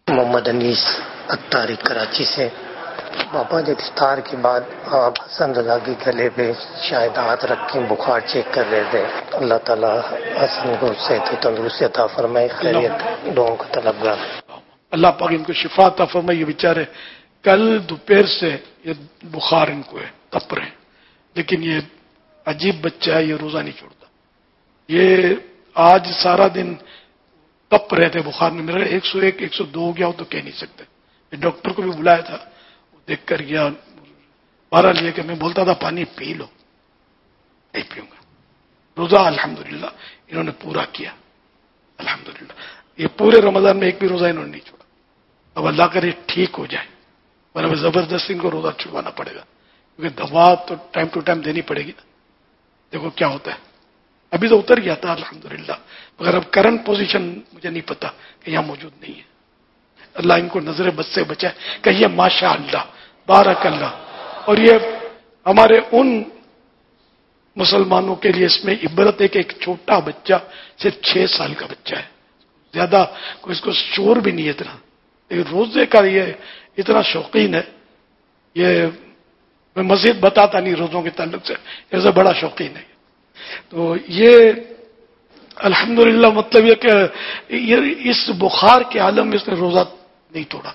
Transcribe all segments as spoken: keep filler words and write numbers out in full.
محمد انیس اتاری کراچی سے۔ بابا جب افطار کے بعد آپ حسن رضا کے گلے پہ شاید ہاتھ رکھ کے بخار چیک کر رہے تھے، اللہ تعالیٰ حسن کو صحت و تندرستی عطا فرمائے، خیریت لوگوں کا طلبگار۔ اللہ پاک ان کو شفا عطا فرمائے۔ یہ بیچارے کل دوپہر سے یہ بخار ان کو ہے، تپ رہے ہیں، لیکن یہ عجیب بچہ ہے، یہ روزہ نہیں چھوڑتا۔ یہ آج سارا دن تپ رہے تھے بخار میں، میرا ایک سو ایک ایک سو دو ہو گیا ہو تو کہہ نہیں سکتے۔ میں ڈاکٹر کو بھی بلایا تھا، وہ دیکھ کر گیا، بارہ لیا کہ میں بولتا تھا پانی پی لو، نہیں پیوں گا۔ روزہ الحمدللہ انہوں نے پورا کیا، الحمدللہ۔ یہ پورے رمضان میں ایک بھی روزہ انہوں نے نہیں چھوڑا۔ اب اللہ کرے ٹھیک ہو جائے، ورنہ زبردستی ان کو روزہ چھڑوانا پڑے گا، کیونکہ دوا تو ٹائم ٹو ٹائم دینی پڑے گی نا۔ دیکھو کیا ہوتا ہے، ابھی تو اتر گیا تھا الحمدللہ، مگر اب کرنٹ پوزیشن مجھے نہیں پتا کہ یہاں موجود نہیں ہے۔ اللہ ان کو نظر بد سے بچائے، کہیے ماشاء اللہ، بارک اللہ۔ اور یہ ہمارے ان مسلمانوں کے لیے اس میں عبرت ہے کہ ایک چھوٹا بچہ صرف چھ سال کا بچہ ہے، زیادہ کوئی اس کو شور بھی نہیں ہے اتنا، لیکن روزے کا یہ اتنا شوقین ہے۔ یہ میں مزید بتاتا نہیں روزوں کے تعلق سے، ایسا بڑا شوقین ہے۔ تو یہ الحمدللہ مطلب یہ کہ یہ اس بخار کے عالم میں اس نے روزہ نہیں توڑا،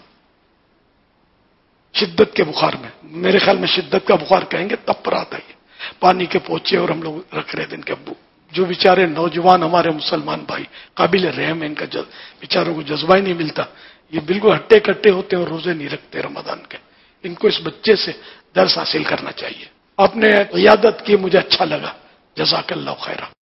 شدت کے بخار میں، میرے خیال میں شدت کا بخار کہیں گے، تب پر آتا ہے پانی کے پوچھے، اور ہم لوگ رکھ رہے تھے ان کے ابو، جو بیچارے نوجوان ہمارے مسلمان بھائی قابل رحم ہے، ان کا بیچاروں کو جذبہ ہی نہیں ملتا، یہ بالکل ہٹے کٹے ہوتے ہیں اور روزے نہیں رکھتے رمضان کے۔ ان کو اس بچے سے درس حاصل کرنا چاہیے۔ آپ نے عیادت کی، مجھے اچھا لگا، جزاک اللہ خیرہ۔